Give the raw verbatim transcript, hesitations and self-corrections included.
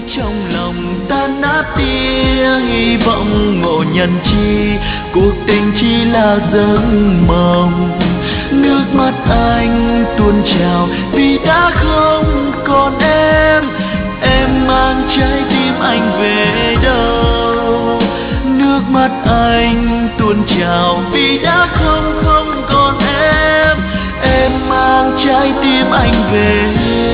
trong lòng tan nát tia hy vọng ngộ nhận chi cuộc tình chỉ là giấc mộng. Nước mắt anh tuôn trào vì đã không còn em, em mang trái tim anh về đâu. Nước mắt anh tuôn trào vì đã không không còn em, em mang trái tim anh về